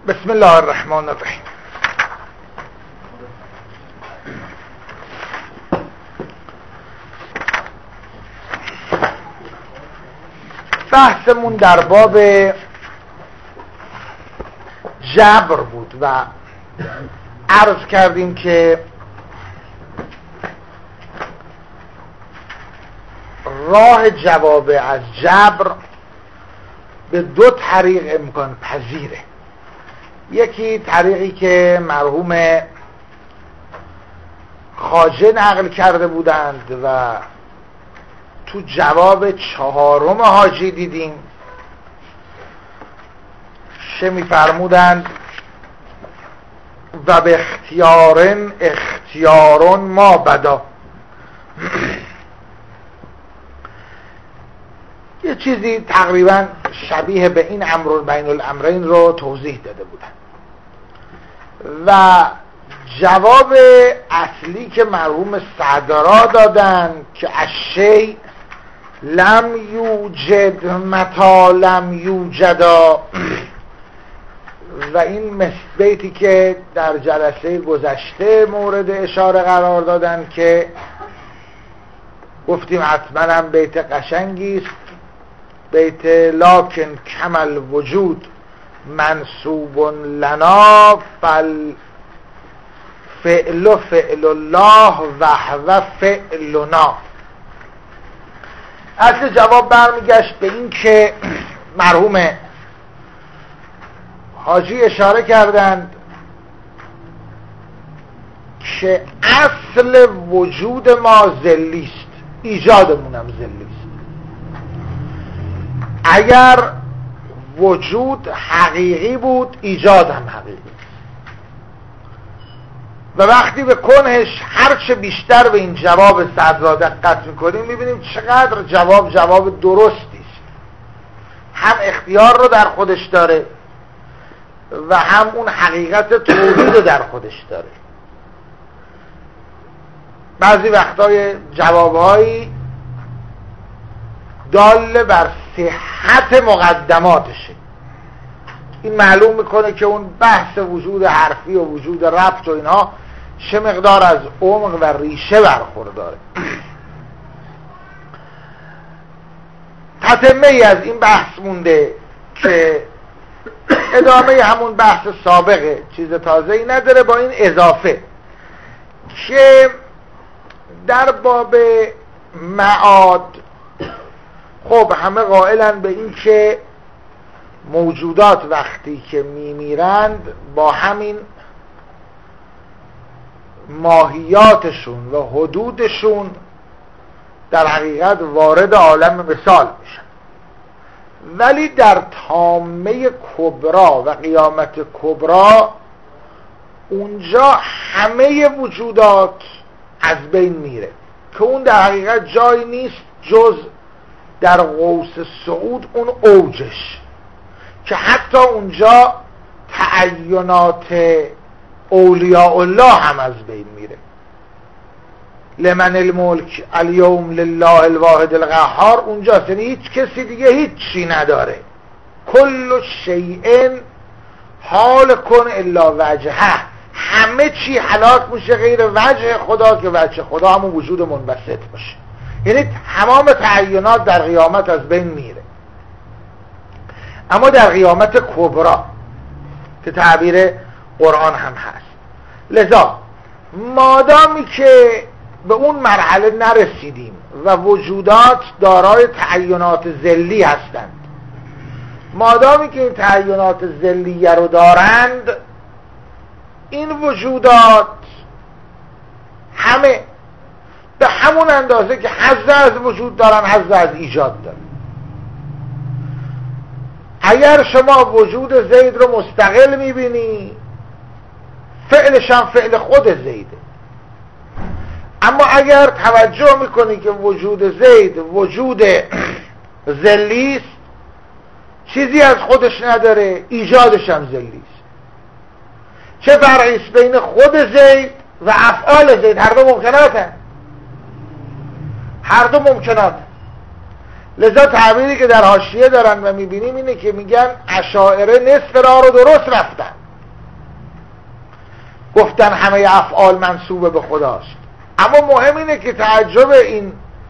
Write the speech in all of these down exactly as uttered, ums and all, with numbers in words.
بسم الله الرحمن الرحیم. بحثمون در باب جبر بود و عرض کردیم که راه جواب از جبر به دو طریق امکان پذیره. یکی طریقی که مرحوم خواجه نقل کرده بودند و تو جواب چهارم حاجی دیدیم چه می‌فرمودند و به اختیارن اختیارون ما بدا. یه چیزی تقریبا شبیه به این امر بین الامرین رو توضیح داده بودن و جواب اصلی که مرحوم صدرا دادن که الشیء لم یوجد متا لم یوجدا، و این بیتی که در جلسه گذشته مورد اشاره قرار دادن که گفتیم حتما هم بیت قشنگی است، بیت لکن کمل وجود منصوب لنا فل فعل فعل الله و هو فعلنا. اصل جواب برمیگشت به این که مرحوم حاجی اشاره کردند که اصل وجود ما ذلیست، ایجادمونم ذلیست. اگر وجود حقیقی بود ایجاد هم حقیقی، و وقتی به کنهش هرچه بیشتر به این جواب صدرا دقت میکنیم میبینیم چقدر جواب جواب درستی است. هم اختیار رو در خودش داره و هم اون حقیقت تولید رو در خودش داره. بعضی وقتای جوابهایی دال بر صحت مقدماتشه. این معلوم میکنه که اون بحث وجود حرفی و وجود ربط و اینها چه مقدار از عمق و ریشه برخورداره. تتمه ای از این بحث مونده که ادامه همون بحث سابقه، چیز تازه ای نداره، با این اضافه که در باب معاد خب همه قائلن به این که موجودات وقتی که میمیرند با همین ماهیاتشون و حدودشون در حقیقت وارد عالم مثال میشن، ولی در طامه کبرا و قیامت کبرا اونجا همه وجودات از بین میره که اون در حقیقت جایی نیست جز در قوس صعود اون اوجش، که حتی اونجا تعینات اولیاء الله هم از بین میره. لمن الملک الیوم لله الواحد القهار اونجاست، یعنی هیچ کسی دیگه هیچی نداره. کل شیء حال کن الا وجهه، همه چی هلاک میشه غیر وجه خدا که وجه خدا همون وجود منبسط باشه. یعنی تمام تعینات در قیامت از بین میره. اما در قیامت کبرا که تعبیر قرآن هم هست، لذا مادامی که به اون مرحله نرسیدیم و وجودات دارای تعینات ذلی هستند، مادامی که این تعینات ذلیه رو دارند، این وجودات همه به همون اندازه که حظ از وجود دارن حظ از ایجاد دارن. اگر شما وجود زید رو مستقل میبینی، فعلش هم فعل خود زیده. اما اگر توجه میکنی که وجود زید وجود ذلیست، چیزی از خودش نداره، ایجادش هم ذلیست. چه فرقیست بین خود زید و افعال زید؟ هر دو ممکناتن، هر دو ممکناتن. لذا تعبیری که در حاشیه دارن و میبینیم اینه که میگن اشاعره نصف راه رو درست رفتن، گفتن همه افعال منسوب به خداست. اما مهم اینه که تعجب این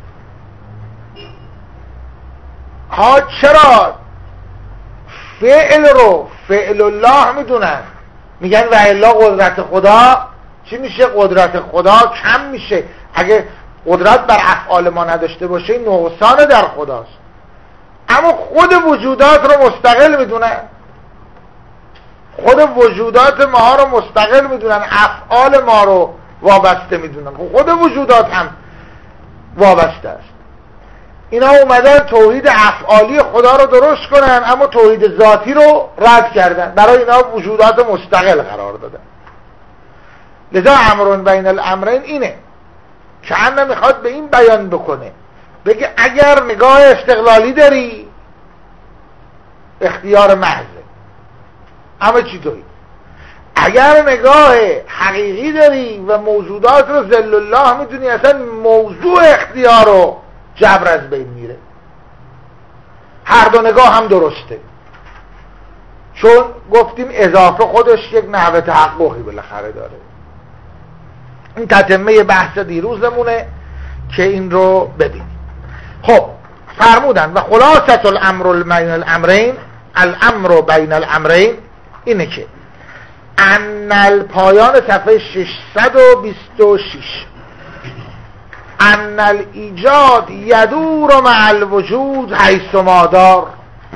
ها چرا فعل رو فعل الله میدونن، میگن و الا قدرت خدا چی میشه؟ قدرت خدا کم میشه. اگه قدرت بر افعال ما نداشته باشه نقصان در خداست. اما خود وجودات رو مستقل میدونن، خود وجودات ما رو مستقل میدونن، افعال ما رو وابسته میدونن. خود وجودات هم وابسته است. اینا اومدن توحید افعالی خدا رو درست کنن اما توحید ذاتی رو رد کردن، برای اینا وجودات مستقل قرار دادن. لذا امرون بین الامرین اینه که انا میخواد به این بیان بکنه، بگه اگر نگاه استقلالی داری اختیار محضه، همه چی توی. اگر نگاه حقیقی داری و موجودات رو ذل الله میدونی، اصلا موضوع اختیار رو جبر از بین میره. هر دو نگاه هم درسته، چون گفتیم اضافه خودش یک نحوه تحققی بالاخره داره. این تتمه بحث دیروزمونه که این رو ببینیم. خب فرمودن و خلاصة الامر بین الامرین، الامر بین الامرین اینه که ان پایان صفحه ششصد و بیست و شش ان الایجاد یدور مع الوجود حیث ما دار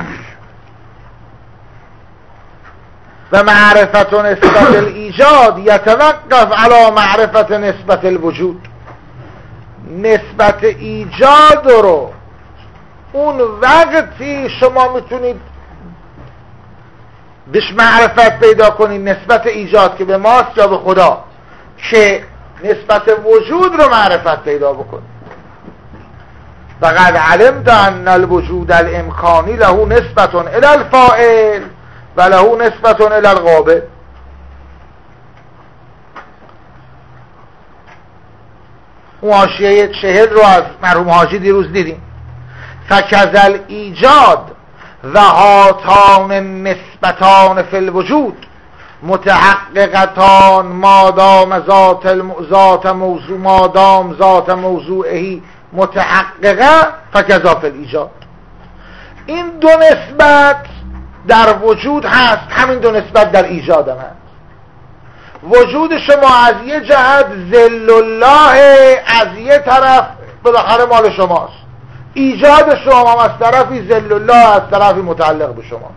و معرفت نسبت الایجاد یتوقف علی معرفت نسبت الوجود. نسبت ایجاد رو اون وقتی شما میتونید بهش معرفت پیدا کنید، نسبت ایجاد که به ماست یا به خدا، که نسبت وجود رو معرفت پیدا بکنید. فقد علمت ان الوجود الامکانی له نسبت الى الفاعل و له نسبت الى القابل. اون حاشیه چهل رو از مرحوم حاجی دیروز دیدیم. فکذل ایجاد و هاتان نسبتان فی الوجود متحققتان مادام ذات ذات موضوع مادام ذات موضوعهی متحققه فکذا فی الایجاد. این دو نسبت در وجود هست، همین دو نسبت در ایجاد هم هست. وجود شما از یه جهت ذل الله، از یه طرف بالاخره مال شماست. ایجاد شما از طرفی ذل الله، از طرفی متعلق به شماست.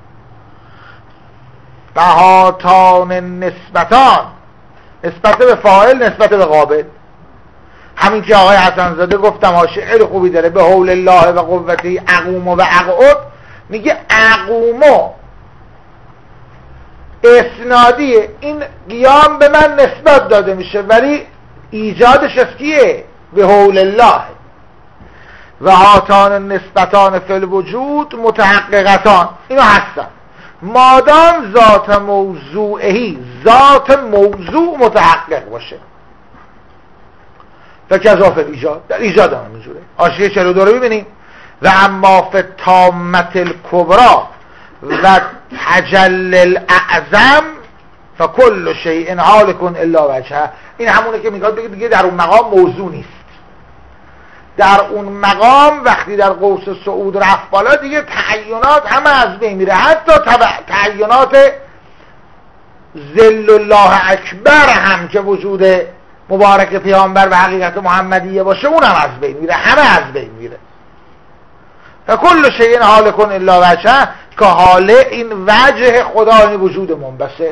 فهاتان نسبتان، نسبت به فاعل نسبت به قابل. همین که آقای حسن زاده گفتم ها شعر خوبی داره، به حول الله و قوته اقوم و اقعد، میگه اقومو اسنادیه، این قیام به من نسبت داده میشه ولی ایجادش از کیه؟ به حول الله. و هاتان نسبتان فی الوجود متحققتان، اینا هستن مادام ذات موضوعهی، ذات موضوع متحقق باشه. فکذا فی الایجاد، در ایجاد هم اینجوره. حاشیه چهل و دو رو ببینیم. و اما فی التامة الکبری و تجل الاعظم فکل شیء هالک الا وجهه. این همونه که میگه بگه دیگه در اون مقام موضوع نیست. در اون مقام وقتی در قوس صعود رفت بالا دیگه تعینات همه از بین میره، حتی تعینات ذل الله اکبر هم که وجود مبارک پیامبر و حقیقت محمدیه باشه اون هم از بین میره، همه از بین میره. فکل شیء هالک الا وجهه، که حاله این وجه خدا، این وجود منبسط.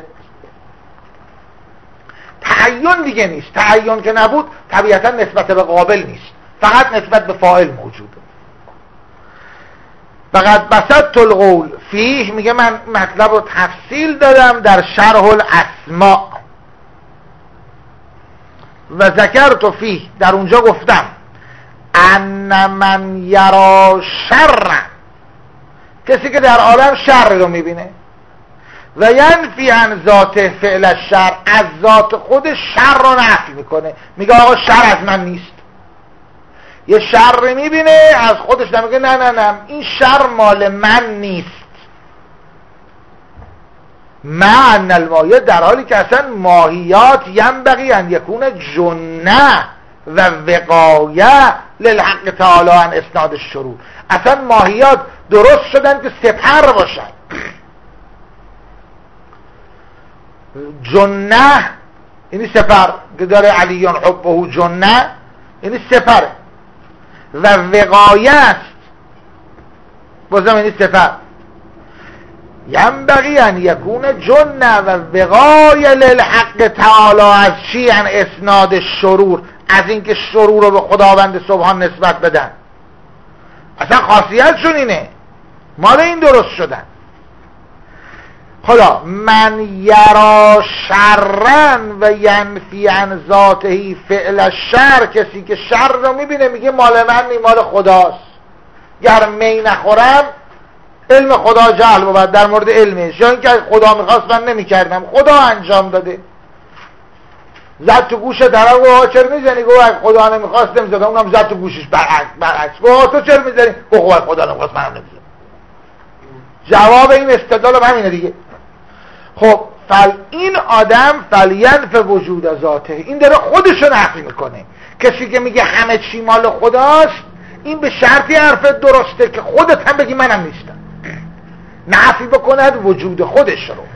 تعین دیگه نیست. تعین که نبود طبیعتا نسبت به قابل نیست، فقط نسبت به فاعل موجوده. فقط بسطت القول فیه، میگه من مطلب رو تفصیل دادم در شرح الاسماء و ذکرت فیه، در اونجا گفتم ان من یرا شر، کسی که در عالم شر رو میبینه، و ینفی عن ذات فعل الشر، از ذات خود شر رو نفی میکنه، میگه آقا شر از من نیست. یه شر میبینه از خودش نمیگه نه نه نه این شر مال من نیست، مع المایه، در حالی که اصلا ماهیات ینبغی ان یکون جنه و وقایه للحق تعالی عن اسناد الشرور. اصلا ماهیات درست شدن که سپر باشن. جنه یعنی سپر که داره علیون حبه جنه یعنی سپره، و وقایه است بازم یعنی سپر. ینبغی ان یکون جنه و وقایه للحق تعالی از چی؟ عن اسناد الشرور، از اینکه شرور رو به خداوند سبحان نسبت بدن. اصلا خاصیتشون اینه، مال این درست شدن. خدا من یرا شرن و ینفی عن ذاته فعل الشر، کسی که شر رو میبینه میگه مال من نی، مال خداست. گر می نخورم علم خدا جهل بود در مورد علمش، یا اینکه خدا میخواست من نمیکردم، خدا انجام داده. زد تو گوش طرف و چرا میزنی؟ گفت خدا نمیخواست نمیزدم. اونم زد تو گوشش برعکس برعکس گفت تو چرا میزنی؟ گفت خدا نمیخواست منم نمیزدم. جواب این استدلال همینه دیگه. خب فل این آدم فلینف وجود ذاته، این داره خودشو نفی میکنه. کسی که میگه همه چی مال خداست، این به شرطی حرفت درسته که خودت هم بگی منم نیستم، نفی بکند وجود خودش رو.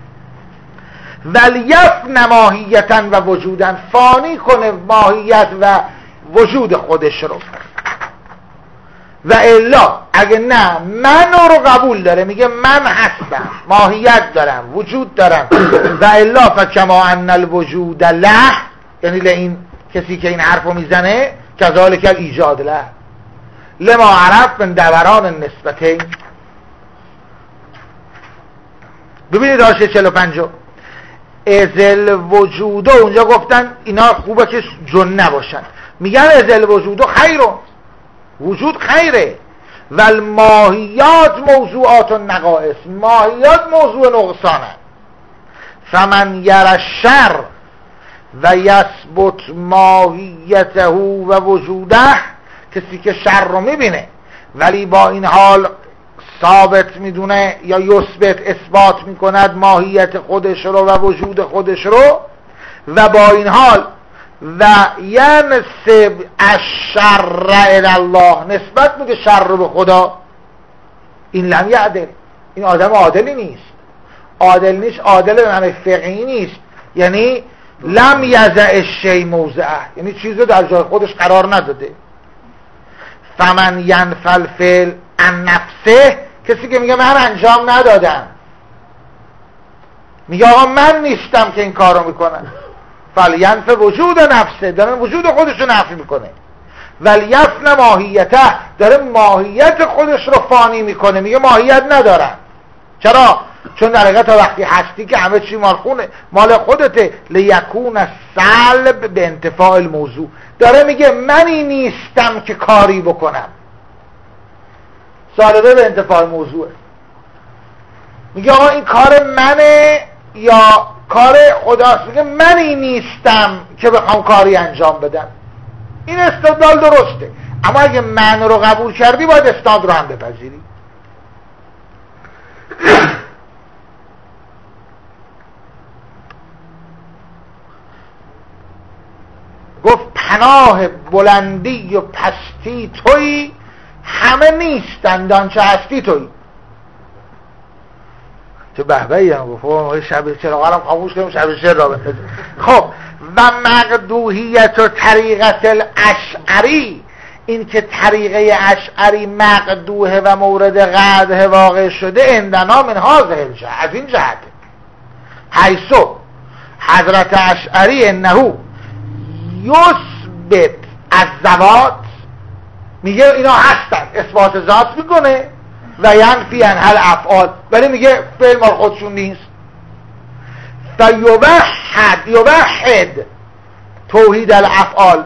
ولیفن ماهیتا و وجودا، فانی کنه ماهیت و وجود خودش رو. و الا اگه نه من رو قبول داره، میگه من هستم، ماهیت دارم، وجود دارم، و الا فکما ان الوجود له، یعنی لئین کسی که این حرفو میزنه کذالک ایجاد له لما عرف من دوران نسبتین. ببینید آشه چهل و پنج ازل وجودو، اونجا گفتن اینا خوبه که جنه باشن، میگن ازل وجودو خیرون، وجود خیره. و الماهیات موضوعات و نقائص، ماهیات موضوع نقصانه. فمن یر الشر و یثبت ماهیته و وجوده، کسی که شر رو میبینه ولی با این حال ثابت میدونه یا یثبت اثبات میکند ماهیت خودش رو و وجود خودش رو، و با این حال و ینسب الشر الی الله، نسبت میده شر رو به خدا، این لم یعدل، این آدم عادلی نیست. عادل نیست، عادل به معنی فقهی نیست، یعنی لم یضع الشیء موضعه، یعنی چیزو در جای خودش قرار نداده. فمن ینفی الفعل عن نفسه، کسی که میگه من انجام ندادم، میگه آقا من نیستم که این کارو میکنم، فلینف وجود نفسه، داره وجود خودش رو نفی میکنه. ولیفن ماهیته، داره ماهیت خودش رو فانی میکنه، میگه ماهیت ندارم. چرا؟ چون در حقیقت تا وقتی هستی که همه چی مال خونه مال خودته. لیکون سلب به انتفاع الموضوع، داره میگه منی نیستم که کاری بکنم، سالبه به انتفاع موضوعه. میگه آقا این کار منه یا کار خداست؟ میگه منی نیستم که بخوام کاری انجام بدم. این استدلال درسته، اما اگه من رو قبول کردی باید استاد رو هم بپذیری. گفت پناه بلندی و پستی تویی، همه نیستند آنچه هستی تویی. چه بهبهی هم گفت شب چراغ خاموش کنیم شب شعر را بندازیم. خب و مقدوحیت و طریقت الاشعری، این که طریقه اشعری مقدوحه و مورد قدح واقع شده، اندنا من هذه الجهت، از این جهت حیثو حضرت اشعری انهو یثبت الذوات، میگه اینا هستن، اثبات ذات میکنه، و ینفی عنها الافعال، ولی میگه فعل مال خودشون نیست. فیوحد یوحد توحید الافعال،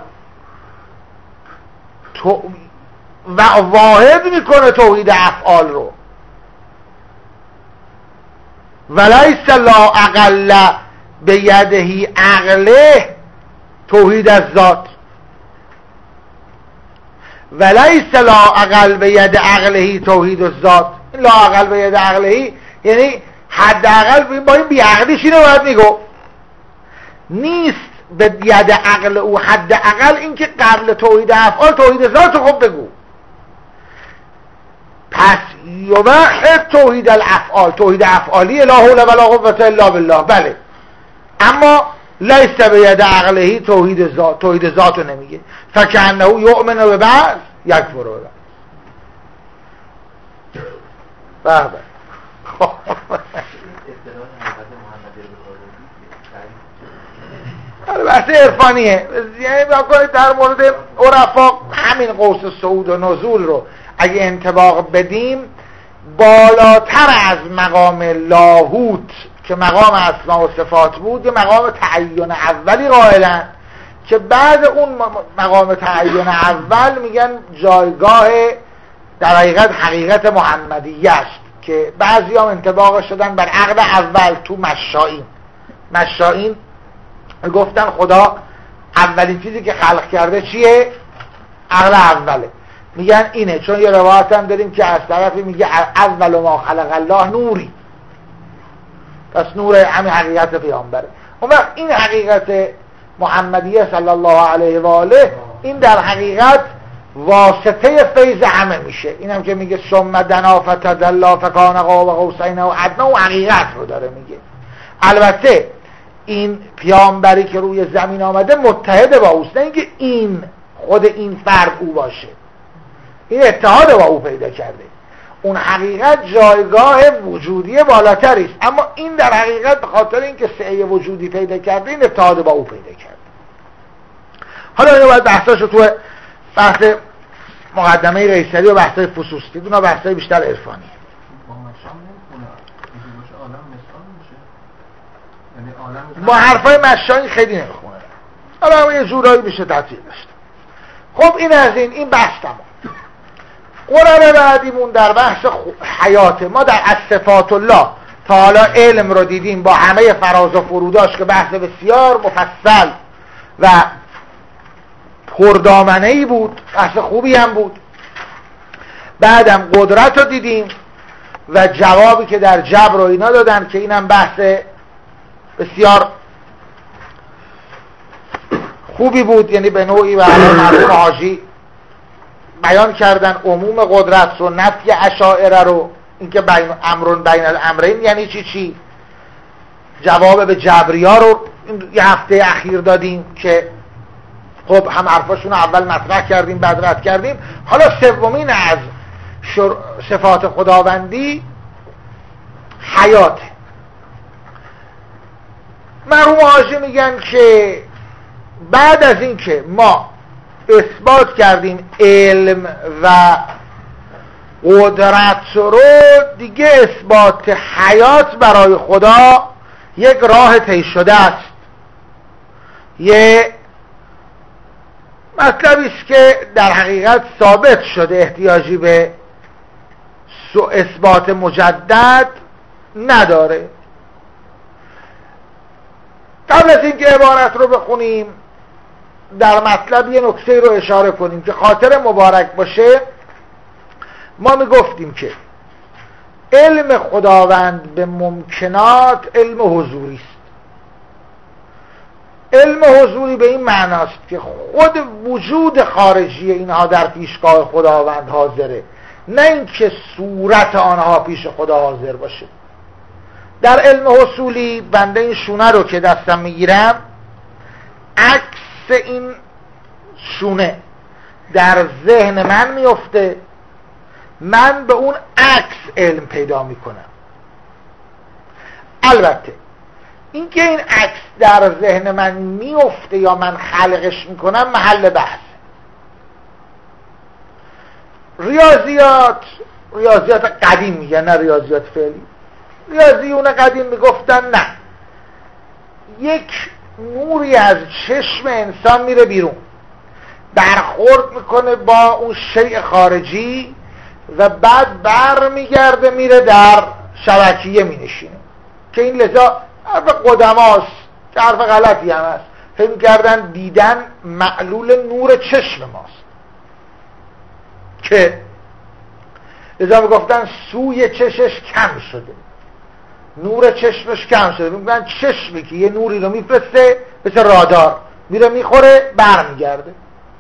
تو و واحد میکنه توحید افعال رو. ولیس لا اقل به یدهی عقله توحید از ذات، ولیس لا اقل به ید عقلهی توحید الذات. این لا اقل به ید عقلهی یعنی حداقل با این بیعقلیش اینو باید میگو نیست به ید عقل او، حداقل این که قبل توحید افعال توحید ذات خب بگو. پس یوحد توحید الافعال، توحید افعالی لا حول ولا قوة الا بالله، بله، اما لیس به ید عقلهی توحید ذات، توحید ذات رو نمیگه. فکأنه یؤمن به بعض یکفر به بعض. بله خب بحث عرفانیه، یعنی بکنید در مورد عرفا همین قوس صعود و نزول رو اگه انطباق بدیم بالاتر از مقام لاهوت که مقام اسما و صفات بود، یه مقام تعین اولی قائلن که بعد اون مقام تعین اول میگن جایگاه در حقیقت حقیقت محمدیه است که بعضی هم انطباق شدن بر عقل اول تو مشائین. مشائین گفتن خدا اولین چیزی که خلق کرده چیه؟ عقل اوله. میگن اینه، چون یه روایت هم داریم که از طرفی میگه اول ما خلق الله نوری، پس نور همین حقیقت پیامبره. اون وقت این حقیقت محمدیه صلی الله علیه و آله این در حقیقت واسطه فیض همه میشه. اینم که میگه ثم دنا فتدلی فکان قاب قوسین او ادنی، و حقیقت رو داره میگه. البته این پیامبری که روی زمین آمده متحد با اوست، نه اینکه این خود این فرد او باشه، این اتحاد با او پیدا کرده. اون حقیقت جایگاه وجودی بالاتری است، اما این در حقیقت به خاطر اینکه سعی وجودی پیدا کرده این اتحاد با او پیدا کرده. حالا اینو باید بحثاشو تو بحث مقدمه قیصری و بحثای فصوص دید، اونا بحثای بیشتر عرفانی. با حرفای مشایی خیلی نمیخونه، حالا یه جورایی میشه تعطیل داشت. خب این از این این بحث تمام. قرآن بعدیمون در بحث حیات ما در از صفات الله تا حالا علم رو دیدیم با همه فراز و فروداش که بحث بسیار مفصل و پردامنه‌ای بود، بحث خوبی هم بود. بعدم قدرت رو دیدیم و جوابی که در جبر و اینا دادن که اینم بحث بسیار خوبی بود، یعنی به نوعی و علی مرحوم حاجی بیان کردن عموم قدرت رو، نفی اشاعره رو، اینکه بین امرون بین الامرین یعنی چی چی. جواب به جبریا رو یه هفته اخیر دادیم که خب هم حرفاشون رو اول مطرح کردیم بعد رد کردیم. حالا سومین از صفات خداوندی حیاته. مرحوم حاجی میگن که بعد از این که ما اثبات کردیم علم و قدرت رو، دیگه اثبات حیات برای خدا یک راه طی شده است، یه مطلبی است که در حقیقت ثابت شده، احتیاجی به اثبات مجدد نداره. قبل از اینکه عبارت رو بخونیم در مطلب یه نکته رو اشاره کنیم که خاطر مبارک باشه. ما میگفتیم که علم خداوند به ممکنات علم حضوری است. علم حضوری به این معناست که خود وجود خارجی اینها در پیشگاه خداوند حاضره، نه اینکه صورت آنها پیش خدا حاضر باشه. در علم حصولی بنده این شونه رو که دستم میگیرم، عکس این شونه در ذهن من میفته، من به اون عکس علم پیدا میکنم. البته اینکه این عکس در ذهن من میفته یا من خلقش میکنم محل بحث. ریاضیات ریاضیات قدیم میگن، نه ریاضیات فعلی. ریاضیون قدیم میگفتن نه، یک نوری از چشم انسان میره بیرون، برخورد میکنه با اون شیء خارجی و بعد بر میگرده میره در شبکیه مینشینه، که این لذا حرف قدماست که حرف غلطی هم هست. فکر کردن دیدن معلول نور چشم ماست، که لذا میگفتن سوی چشش کم شده، نور چشمش کم شده، میگن چشمی که یه نوری رو میفرسته مثل رادار میره میخوره برمیگرده.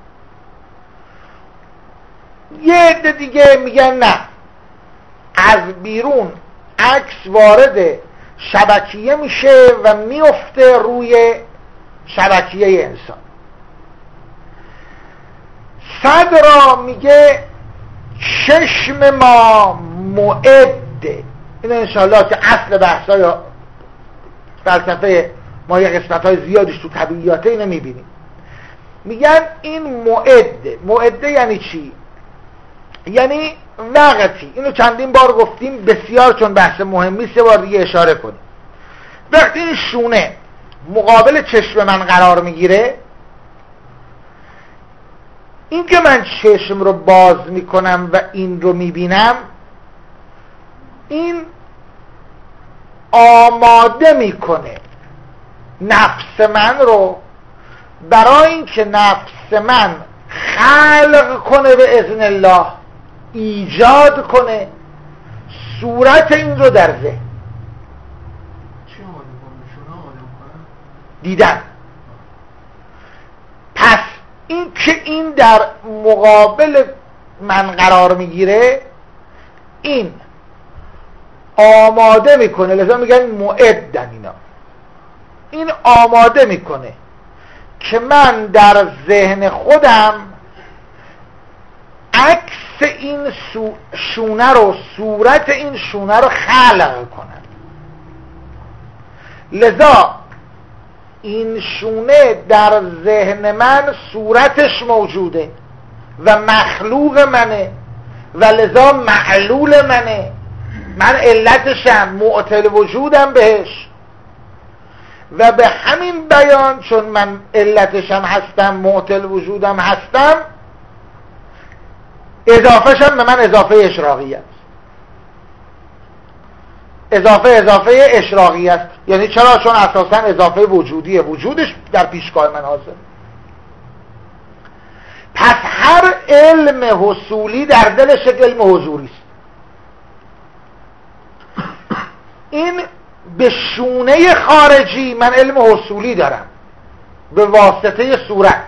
یه عده دیگه میگن نه، از بیرون عکس وارد شبکیه میشه و میفته روی شبکیه انسان. صدرا میگه چشم ما معده. این انشاءالله که اصل بحثای فلسفه ما یه قسمت‌های زیادیش تو طبیعیاته اینو میبینیم. میگن این معده. معده یعنی چی؟ یعنی وقتی، اینو چندین بار گفتیم بسیار چون بحث مهمی، سه بار دیگه اشاره کنیم. وقتی این شونه مقابل چشم من قرار میگیره، این که من چشم رو باز میکنم و این رو میبینم، این آماده میکنه نفس من رو برای اینکه نفس من خلق کنه به اذن الله، ایجاد کنه صورت این رو در ذهن. دیدن. پس این که این در مقابل من قرار میگیره، این آماده میکنه، لذا میگن معدن اینا، این آماده میکنه که من در ذهن خودم عکس این شونه رو، صورت این شونه رو خلق کنم. لذا این شونه در ذهن من صورتش موجوده و مخلوق منه و لذا معلول منه، من علتشم، معطل وجودم بهش، و به همین بیان چون من علتشم هستم، معطل وجودم هستم، اضافهشم به من اضافه اشراقی است. اضافه اضافه اشراقی است. یعنی چرا؟ چون اساسا اضافه وجودیه، وجودش در پیشگاه من حاضر. پس هر علم حصولی در دلش یک علم حضوری است. این به شونه خارجی من علم حصولی دارم به واسطه صورت،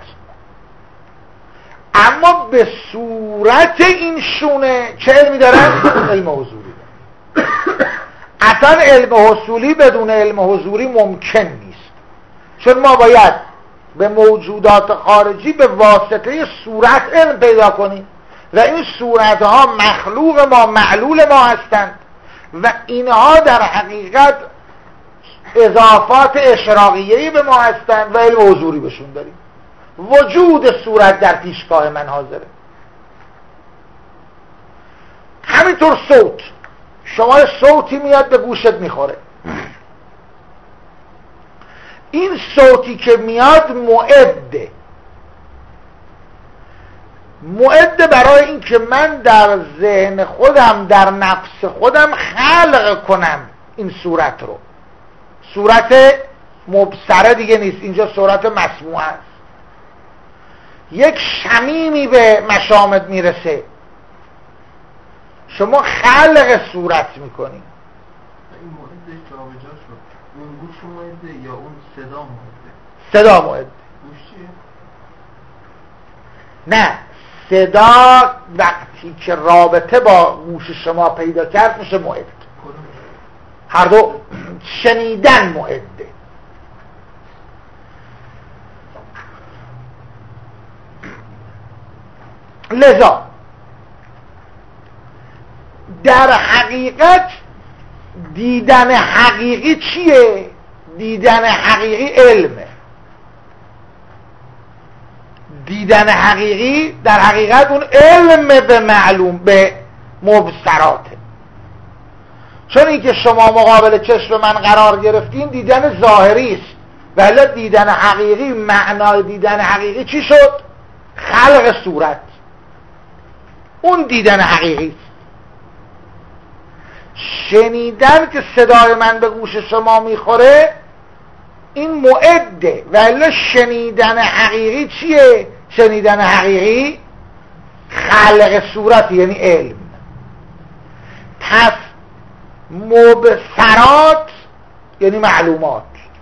اما به صورت این شونه چه علمی دارم؟ علم حضوری دارم. اصلا علم حصولی بدون علم حضوری ممکن نیست، چون ما باید به موجودات خارجی به واسطه صورت علم پیدا کنیم و این صورتها مخلوق ما، معلول ما هستند و اینها در حقیقت اضافات اشراقیه‌ای به ما هستند و علم حضوری بهشون داریم. وجود صورت در پیشگاه من حاضره. همینطور صوت، شما صوتی میاد به گوشت میخوره، این صوتی که میاد معده معده برای این که من در ذهن خودم، در نفس خودم خلق کنم این صورت رو. صورت مبصره دیگه نیست، اینجا صورت مسموعه است. یک شمیمی به مشامت میرسه، شما خلق صورت میکنی. این معده جابجا شد، اون گوش معده یا اون صدا معده؟ صدا معده. گوش چیه؟ نه، صدا وقتی که رابطه با گوش شما پیدا کرد میشه معده. هر دو. شنیدن معده. لذا در حقیقت دیدن حقیقی چیه؟ دیدن حقیقی علمه. دیدن حقیقی در حقیقت اون علم به معلوم، به مبصراته. چون اینکه شما مقابل چشم من قرار گرفتین دیدن ظاهری است، ولی دیدن حقیقی، معنای دیدن حقیقی چی شد؟ خلق صورت. اون دیدن حقیقی. شنیدن که صدای من به گوش شما میخوره این معده، ولی شنیدن حقیقی چیه؟ شنیدن حقیقی خلق صورت، یعنی علم. پس مبصرات یعنی معلومات،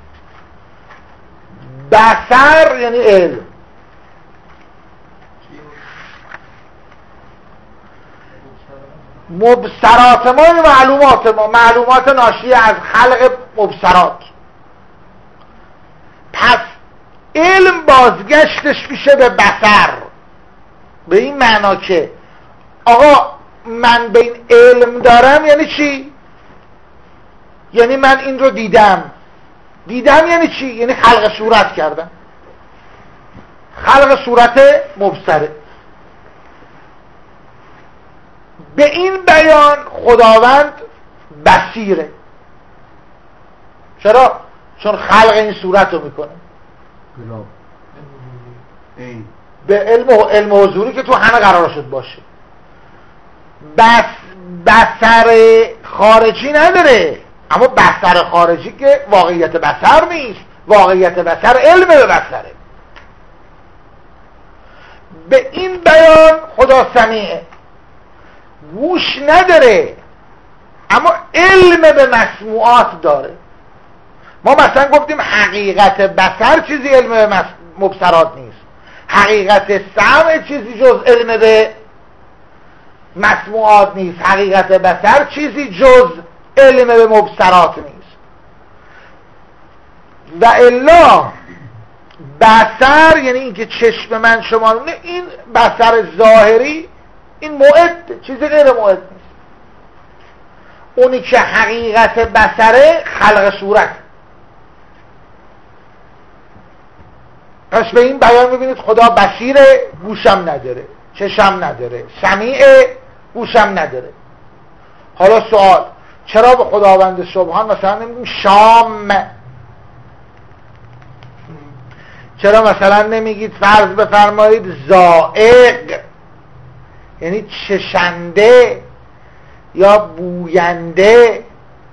بصر یعنی علم. مبصرات ما یعنی معلومات ما، معلومات ناشی از خلق مبصرات. پس علم بازگشتش میشه به بصر، به این معنا که آقا من به این علم دارم. یعنی چی؟ یعنی من این رو دیدم. دیدم یعنی چی؟ یعنی خلق صورت کردم. خلق صورت مبصره. به این بیان خداوند بصیره. چرا؟ چون خلق این صورت رو میکنه به علم و علم حضوری که تو همه قرار شد باشه. بس بصر خارجی نداره، اما بصر خارجی که واقعیت بصر نیست، واقعیت بصر علم به بصره. به این بیان خدا سمیعه، گوش نداره اما علم به مسموعات داره. ما مثلا گفتیم حقیقت بصر چیزی علم به مبصرات نیست، حقیقت سمع چیزی جز علم به مسموعات نیست، حقیقت بصر چیزی جز علم به مبصرات نیست. و الا بصر یعنی اینکه چشم من شما نه، این بصر ظاهری، این معد، چیزی غیر معد نیست. اونی که حقیقت بصره خلق صورت. پس به این بیان میبینید خدا بصیره، گوشم نداره، چشم نداره، سمیعه، گوشم نداره. حالا سوال، چرا به خداوند سبحان مثلا نمیگیم شام؟ چرا مثلا نمیگید فرض بفرمایید زائق یعنی چشنده یا بوینده؟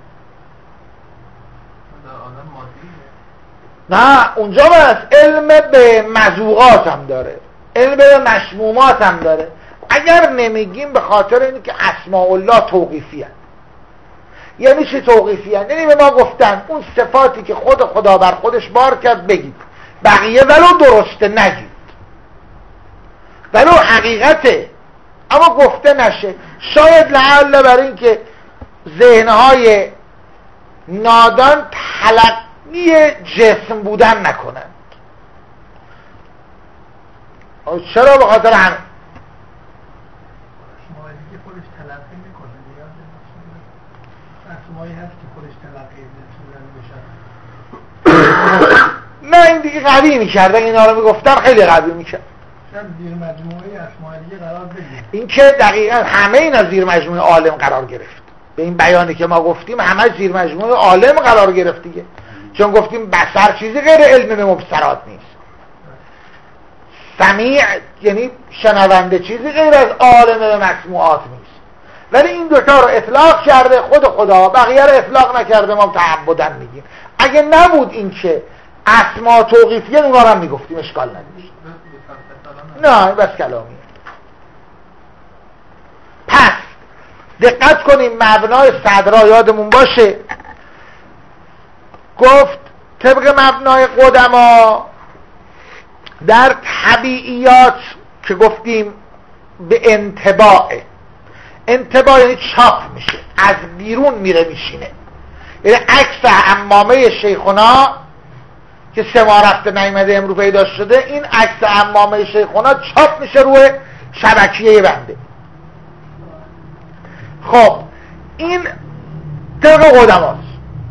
نه اونجا بس علم به مذوقات هم داره، علم به مشمومات هم داره. اگر نمیگیم به خاطر اینه که اسماء الله توقیفی هست. یعنی چه توقیفی هست؟ یعنی به ما گفتن اون صفاتی که خود خدا بر خودش بار کرد بگید، بقیه ولو درسته نگید، ولو حقیقته اما گفته نشه. شاید لعل برای این که ذهنهای نادان تلقی جسم بودن نکنند. چرا؟ به خاطر همین نه این دیگه قوی میکرد. اگه اینا رو میگفتن خیلی قوی میکرد. زیر مجموعه اسماء دیگه قرار بگیره. این که دقیقاً همه اینا زیر مجموعه عالم قرار گرفت. به این بیانی که ما گفتیم همه زیر مجموعه عالم قرار گرفت دیگه. چون گفتیم بصر چیزی غیر علم به مبصرات نیست، سمیع یعنی شنونده چیزی غیر از عالم به مسموعات نیست. ولی این دوتا رو اطلاق کرده خود خدا، بقیه رو اطلاق نکرده. ما تعبداً میگیم اگه نبود این که اسما توقیفیه اونا رو هم میگفتیم، اشکال نداشت. نه بس کلامیه. پس دقت کنیم مبنای صدرا یادمون باشه، گفت طبق مبنای قدما در طبیعیات که گفتیم به انطباع، انطباع یعنی چاپ میشه، از بیرون میره میشینه. یعنی عکس عمامه شیخونا که سه ماه رفته نیامده امروز پیدا شده، این عکس عمامه شیخونا چاپ میشه روی شبکیه بنده. خب این طبق قدماست.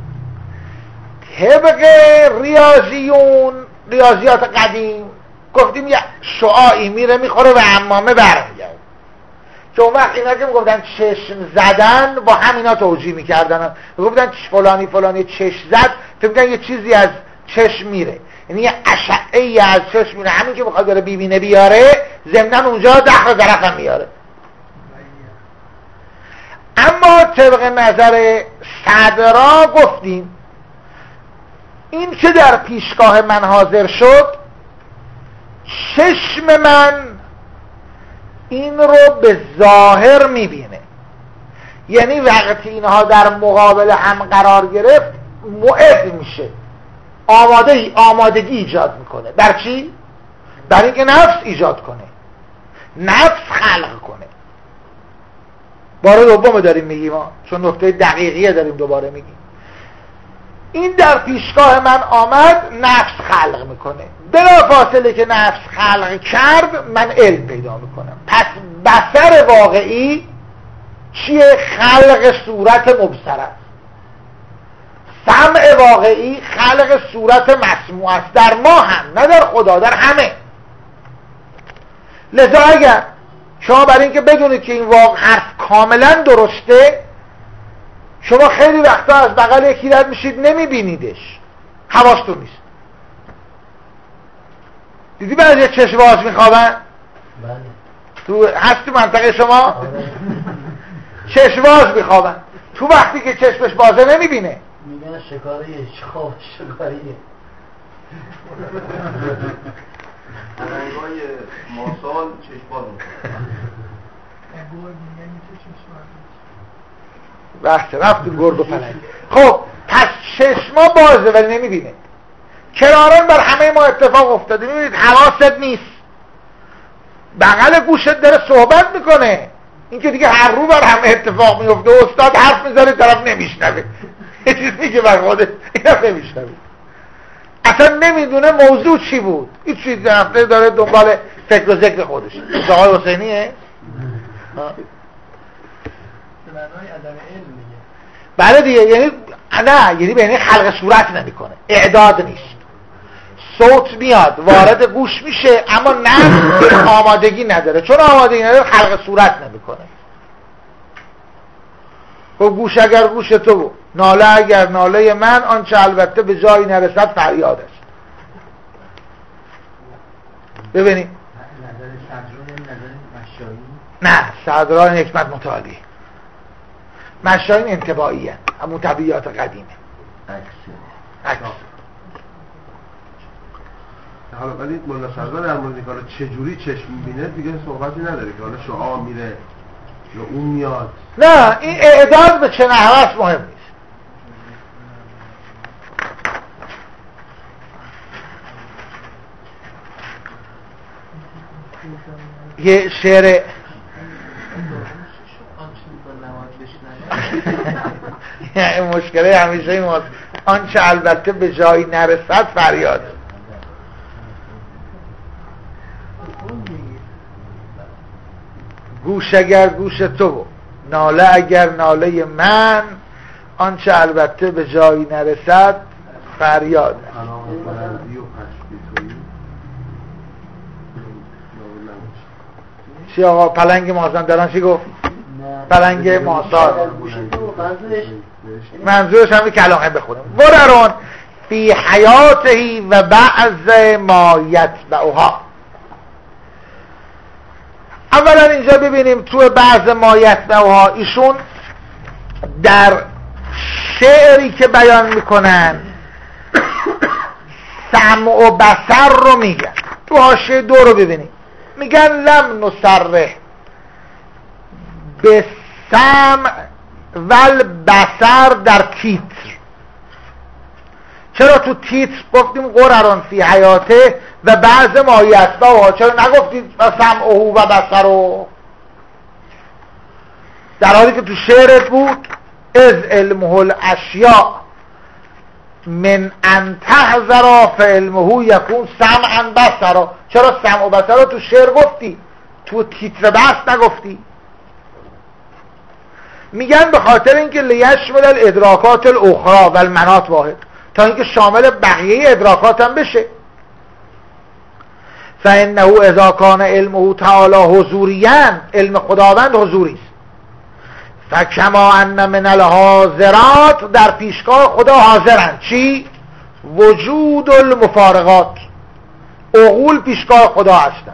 طبق ریاضیون، ریاضیات قدیم گفتیم یه شعاعی میره میخوره و عمامه برمیگرد. که اون وقت اینا که میگفتن چشم زدن با همینا توجیه میکردن، میگفتن فلانی فلانی چشم زد، فکر میکنن یه چیزی از چشم میره، یعنی یه اشعه‌ای از چشم میره، همین که بخواد داره ببینه بیاره ضمناً اونجا دخل ظرف هم میاره. اما طبق نظر صدرا گفتیم این که در پیشگاه من حاضر شد، چشم من این رو به ظاهر میبینه. یعنی وقتی اینها در مقابل هم قرار گرفت معد میشه، آماده آمادگی ایجاد میکنه. در چی؟ در اینکه نفس ایجاد کنه، نفس خلق کنه. بار دوم داریم میگیم ما، چون نکته دقیقیه داریم دوباره میگیم. این در پیشگاه من آمد، نفس خلق میکنه. بلا فاصله که نفس خلق کرد، من علم پیدا میکنم. پس بصر واقعی چیه؟ خلق صورت مبصر است. سمع واقعی خلق صورت مسموع است، در ما هم، نه در خدا، در همه. لذا اگر شما برای اینکه بدونید که این واقع حرف کاملا درسته، شما خیلی وقتا از بغل یکی رد میشید نمیبینیدش، حواستون نیست. دیدی بعضی چشم باز میخوابن؟ تو هست تو منطقه شما؟ چشم باز میخوابن، تو وقتی که چشمش بازه نمیبینه. میگن شکاریه، خواب شکاریه. رنگای ماسال چشمان بحث رفتیم گرد و پلنگ. خب پس چشما بازه ولی نمیبینه. کرارن بر همه ما اتفاق افتاده. میبینید حواست نیست، بغل گوشت داره صحبت میکنه. این که دیگه هر رو بر همه اتفاق میفته. استاد حرف میذاره طرف نمیشنوه، یه چیز میگه بر خودت اینم نمیشنوه، اصلا نمیدونه موضوع چی بود. این چیز هفته داره دنبال فکر و ذکر خودش. آقای حسینیه؟ معنای عدم علم میگه. بله دیگه، یعنی نه، یعنی به یعنی خلق صورت نمیکنه، اعداد نیست. صوت میاد وارد گوش میشه اما نه آمادگی نداره. چون آمادگی نداره خلق صورت نمیکنه. خب گوش اگر گوش تو، ناله اگر ناله من، آنچه البته به جایی نرسد فریاد است. ببینید نظر صدران، نظر مشایی، نه صدران حکمت متعالی، مشاین انطباعی هست، همون طبیعیات قدیمه، عکس. حالا ولی مولا سردار در مورد که حالا چجوری چشم میبینه دیگه صحبتی نداره که حالا شعاع میره یا اون میاد. نه، این اعداد به چه نحوه است مهم نیست. یه شعر این مشکله همیشه این ماست، آنچه البته به جایی نرسد فریاد. گوش اگر گوش تو، ناله اگر ناله من، آنچه البته به جایی نرسد فریاد. چی آقا پلنگ مازندران چی گفت؟ پلنگ ماسار. منظورش هم کلامه بخونم. وررون فی حیاتهی و بعض ما یتبعها. اولا اینجا ببینیم تو بعض ما یتبعها ایشون در شعری که بیان میکنن سمع و بصر رو میگن. تو حاشیه دو رو ببینیم، میگن لم نصرح به سمع ول بصر در تیتر. چرا تو تیتر گفتیم قرران فی حیاته و بعض ما یتبعها؟ چرا نگفتید سمعه و بصره؟ در حالی که تو شعرت بود از علمه الاشیاء من ان تحذر فعلمه یکون سمعا بصرا. چرا سمع و بصر رو تو شعر گفتی، تو تیتر بحث نگفتی؟ میگن به خاطر اینکه لیشمل الادراکات الاخرى و المنات واحد، تا اینکه شامل بقیه ادراکات هم بشه. فانه اذا کان علمه تعالی حضوریا، علم خداوند حضوری است. فکما ان من الحاضرات، در پیشگاه خدا حاضرند. چی؟ وجود المفارقات، عقول پیشگاه خدا هستند.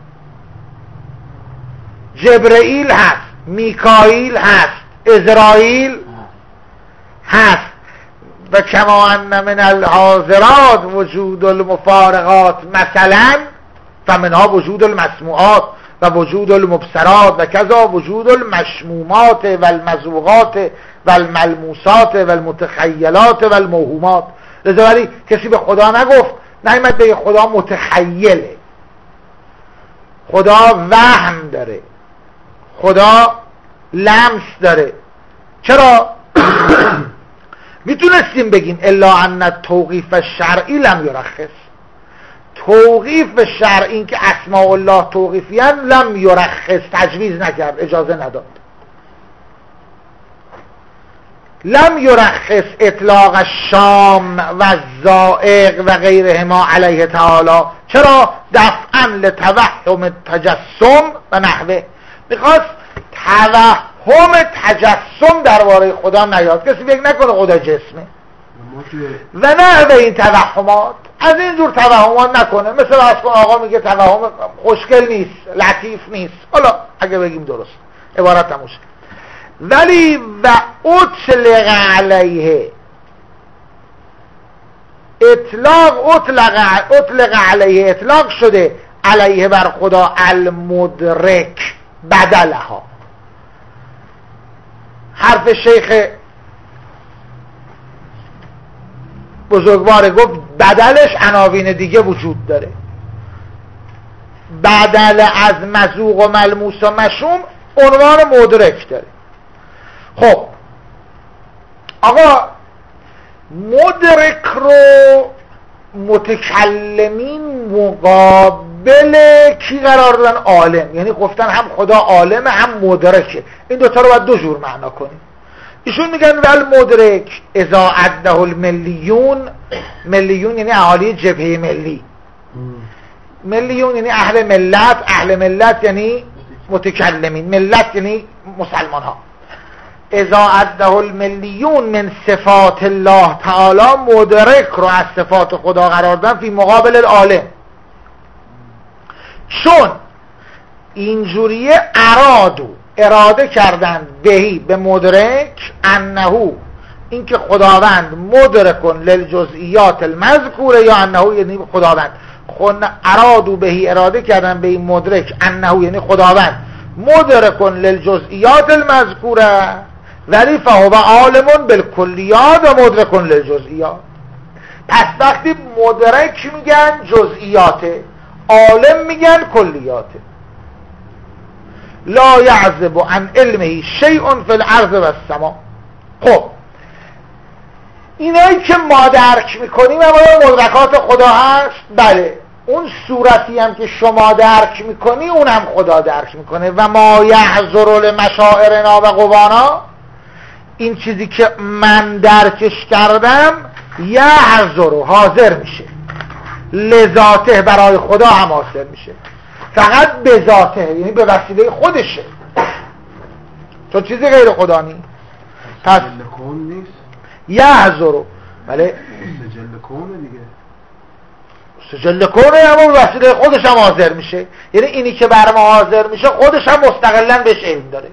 جبرئیل هست، میکائیل هست، اسرائیل هست. و کما ان من الحاضرات وجود المفارقات مثلا فمنها وجود المسموعات و وجود المبصرات و کذا وجود المشمومات و المذوقات و الملموسات و المتخیلات و الموهومات. لذا ولی کسی به خدا نگفت، نایمد بگه خدا متخیله، خدا وهم داره، خدا لمس داره. چرا؟ میتونستیم بگیم الا ان التوقیف الشرعی لم یرخص، توقیف شرعی، این که اسماء الله توقیفیان، لم یرخص، تجویز نکرد، اجازه نداد. لم یرخص اطلاق الشام و الزائق و غیرهما علیه تعالی. چرا؟ دفعا لتوهم تجسم و نحوه. میخواست توهم تجسم درباره خدا نیاد، کسی فکر نکنه خدا جسمه و نه به این توهمات، از این جور توهمات نکنه. مثل از کن آقا میگه توهم خوشگل نیست، لطیف نیست، حالا اگه بگیم درست عبارت نموشه. ولی و اطلق علیه، اطلاق اطلق, اطلق علیه، اطلاق شده علیه بر خدا المدرک بدلها. حرف شیخ بزرگوار گفت بدلش عناوین دیگه وجود داره. بدل از مذوق و ملموس و مشوم عنوان مدرک داره. خب آقا مدرک رو متکلمین مقابل کی قرار دادن؟ عالم. یعنی گفتن هم خدا عالم هم مدرکه. این دوتا رو باید دو جور معنا کنیم. ایشون میگن ول مدرک اذا عده الملیون، ملیون یعنی اهالی جبهه ملی، ملیون یعنی اهل ملت، اهل ملت یعنی متکلمین، ملت یعنی مسلمان ها. اذا عده الملیون من صفات الله تعالی، مدرک رو از صفات خدا قرار دادن فی مقابل العالم. چون اینجوریه ارادو اراده کردند بهی به مدرک انهو، اینکه خداوند مدرکن للجزئیات المذکوره، یا انهو یعنی خداوند خون ارادو بهی اراده کردن به این مدرک انهو یعنی خداوند مدرکن للجزئیات المذکوره ولی فهو عالمون بالکلیات و مدرکن للجزئیات. پس وقتی مدرک میگن جزئیاته، عالم میگن کلیاته. لا یعزب عن علمه شیء فی الارض و السماء. خب اینایی که ما درک میکنیم اما مدرکات خدا هست، بله. اون صورتی هم که شما درک میکنی اونم خدا درک میکنه. و ما یحضر لمشاعرنا و قوانا، این چیزی که من درکش کردم یحضر حاضر میشه، لذاته برای خدا هم حاضر میشه، فقط به ذاته یعنی به وسیله خودشه، چون چیزی غیر خدا نیست. پس نیست یحضر، بله سجل کونه دیگه، سجل کنه اما به وسیله خودش هم حاضر میشه. یعنی اینی که بر ما حاضر میشه خودش هم مستقلا بهش علم داره.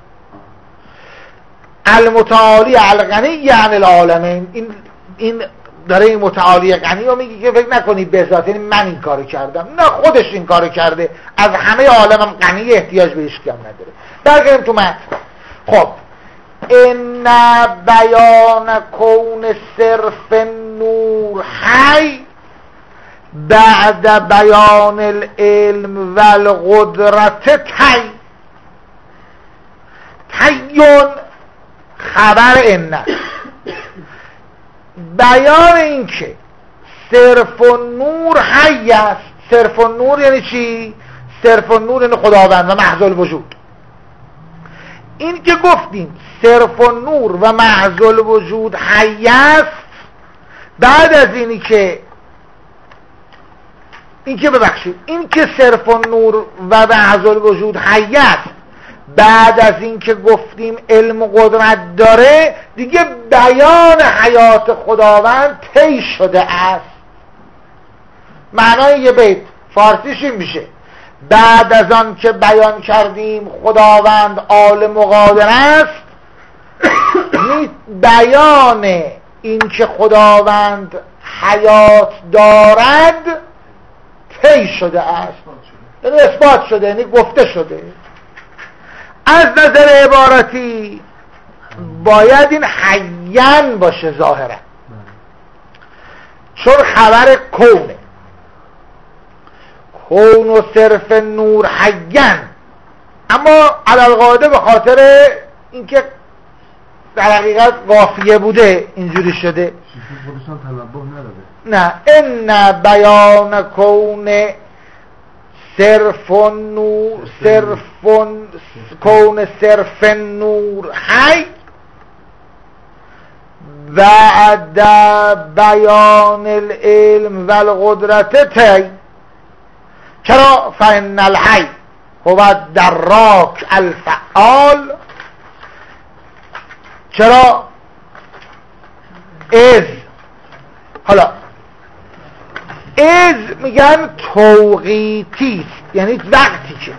المتعالی الغنی یعنی العالمین، این این داره این متعالی غنی رو میگه که فکر نکنی به ذات یعنی من این کارو کردم، نه خودش این کارو کرده، از همه عالمم غنی، احتیاج به هیچ کم نداره. برگردیم تو متن. خب ان بیان کون صرف نور حی بعد بیان العلم و القدرت تی. تیون خبر ان، بیان این که صرف و نور حی است. صرف و نور یعنی چی؟ صرف و نور یعنی خداوند و محض الوجود. این که گفتیم صرف و نور و محض الوجود حی است، بعد از اینی که این که ببخشید این که صرف و نور و محض الوجود حی است، بعد از این که گفتیم علم و قدرت داره، دیگه بیان حیات خداوند طی شده است. معنای یه بیت فارسیش این میشه بعد از آن که بیان کردیم خداوند عالم و قادر است، بیان این که خداوند حیات دارد طی شده است. یعنی اثبات شده، یعنی گفته شده. از نظر عبارتی باید این حیان باشه ظاهرا، چون خبر کونه، کون و صرف نور حیان، اما علالقاعده به خاطر اینکه در حقیقت قافیه بوده اینجوری شده. نه، ان بیان کون صرف نور صرف کون صرف نور حی بعد بیان العلم و القدرت تی. چرا؟ فان الحی هو دراک الفعال. چرا؟ از حالا از میگن توقیتی است، یعنی وقتی که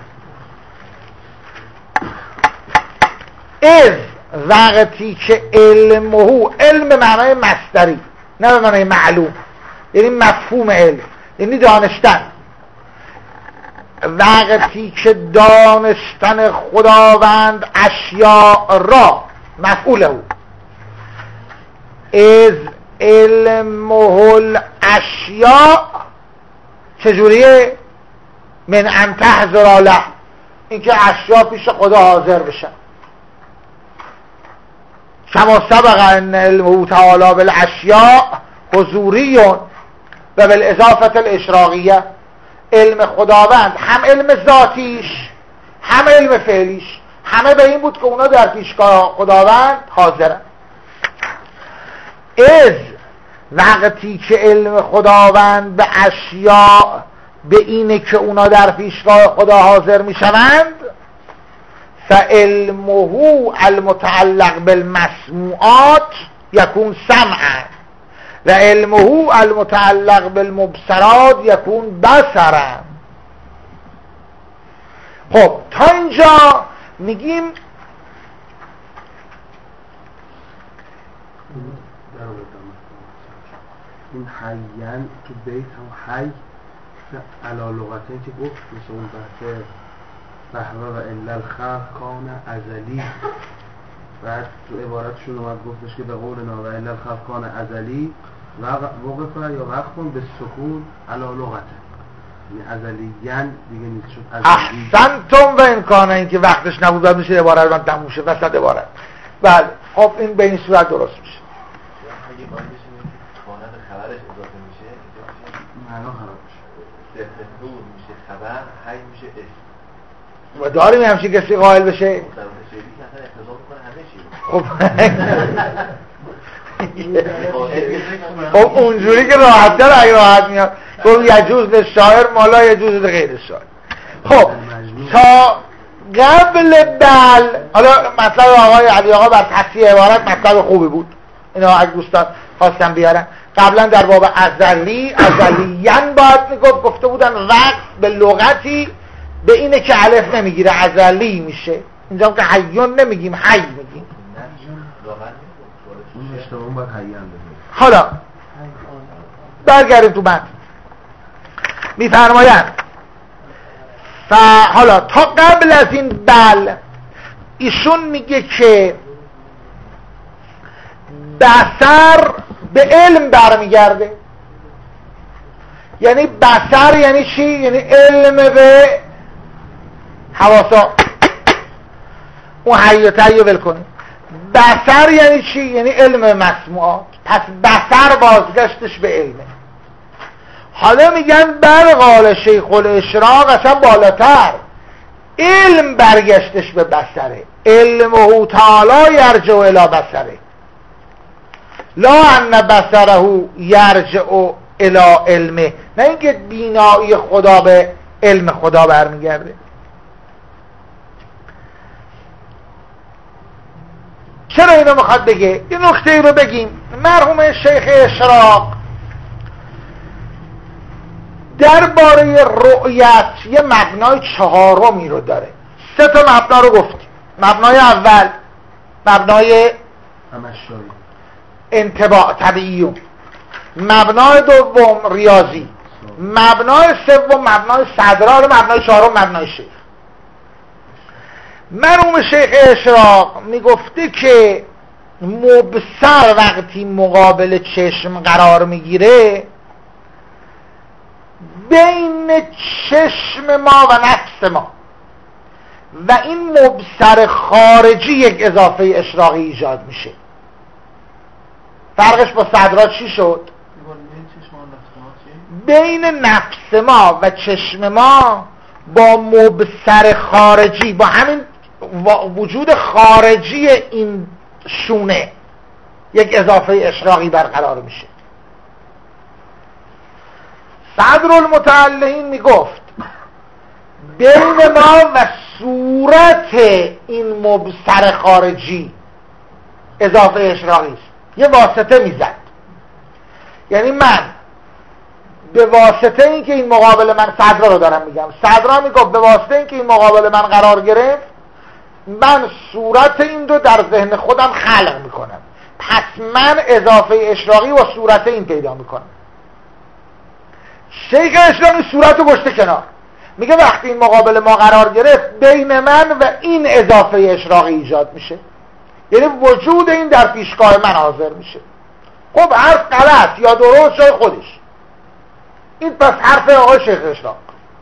از وقتی که علمه، علم به معنای مصدری نه به معنای معلوم، یعنی مفهوم علم، یعنی دانستن. وقتی که دانستن خداوند اشیاء را مفعول او از علمه الاشیاء چجوریه؟ من ان تحضر له، اینکه اشیاء پیش خدا حاضر بشن. کما سبق ان علمه تعالی بالاشیاء حضوری و بالاضافه الاشراقیه. علم خداوند هم علم ذاتیش هم علم فعلیش همه به این بود که اونا در پیشگاه خداوند حاضرن. از وقتی که علم خداوند به اشیاء به اینه که اونا در پیشگاه خدا حاضر می شوند، فعلمه المتعلق بالمسموعات یکون سمعا و علمه المتعلق بالمبصرات یکون بصرا. خب تا اینجا میگیم این حیان تو بیت هم حی علا لغتین که گفت مثل اون بحث بحوه و الا الخلق کان ازلی، بعد تو عبارتشون اومد گفتش که به قول نا و الا الخلق کان ازلی وقفه یا وقفون به سکون علا لغته، یعنی ازلیین دیگه نیست شد ازلی. احسنتم و امکانه این که وقتش نبود باید میشه عبارت من تموم شه وسط عبارت. بله خب این به این صورت درست میشه. اگه باید بشه خانه به خبرش اضافه میشه معنا خراب میشه، صرف نور میشه خبر، حی میشه اسم. و داریم همچین کسی قائل بشه؟ در شیری که اصلا اقتضا میکنه همه چی. خب خب اونجوری که راحت تر اگه راحت میاد گفت یجوز للشاعر مالا یجوز لغیر شاعر. خب تا قبل بل، حالا مطلب آقای علی آقا بر تصحیح عبارت مطلب خوبی بود، اینا اگه دوستان خواستم بیارن. قبلا در باب ازلی ازلیین باید میگفت، گفته بودن وقت به لغتی به اینه که الف نمیگیره ازلی میشه. اینجا که حیون نمیگیم حی میگیم. اون اشتباه باید حیان بگیم. حالا برگردیم تو متن. میفرمایند حالا تا قبل از این بل ایشون میگه که بصر به علم برمیگرده. یعنی بصر یعنی چی؟ یعنی علم به حواسا. اون حیاتیو ول کنیم. بصر یعنی چی؟ یعنی علم به مسموعات. پس بصر بازگشتش به علمه. حالا میگن بر قال شیخ الاشراق اصلا بالاتر، علم برگشتش به بصره. علمه تعالی یرجع الی بصره لا ان بصره یرجع الی علمه، نه اینکه بینایی خدا به علم خدا برمیگرده. چرا اینو میخواد بگه؟ این نکته ای رو بگیم. مرحوم شیخ اشراق درباره رؤیت یه مبنای چهارمی رو داره. سه تا مبنا رو گفتیم. مبنای اول مبنای انطباع طبیعیون، مبنای دوم ریاضی، مبنای سوم مبنای صدرا، مبنای چهارم مبنای شیخ. مرحوم شیخ اشراق میگفته که مبصر وقتی مقابل چشم قرار میگیره بین چشم ما و نفس ما و این مبصر خارجی یک اضافه اشراقی ایجاد میشه. فرقش با صدرا چی شد؟ بین نفس ما و چشم ما با مبصر خارجی، با همین وجود خارجی این شونه یک اضافه اشراقی برقرار میشه. صدر المتعلقین میگفت بین ما و صورت این مبصر خارجی اضافه اشراقی است. یه واسطه میزد، یعنی من به واسطه اینکه این مقابل من صدرا رو دارم میگم، صدرا میگفت به واسطه اینکه این مقابل من قرار گرفت من صورت این رو در ذهن خودم خلق میکنم، پس من اضافه اشراقی و صورت این پیدا میکنم. شیخ اشراقی صورت رو گشته کنار، میگه وقتی این مقابل ما قرار گرفت بین من و این اضافه اشراقی ایجاد میشه، یعنی وجود این در پیشگاه من حاضر میشه. خب حرف غلط یا درست جای خودش، این پس حرف آقای شیخ اشراق.